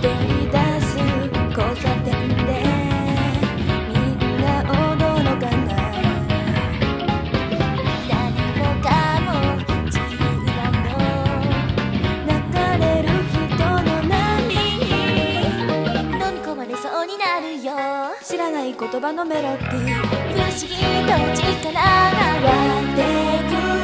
踊り出す交差点でみんな踊ろうかな。何もかも自由なの、流れる人の波に飲み込まれそうになるよ。知らない言葉のメロディー、不思議と力が湧いてくる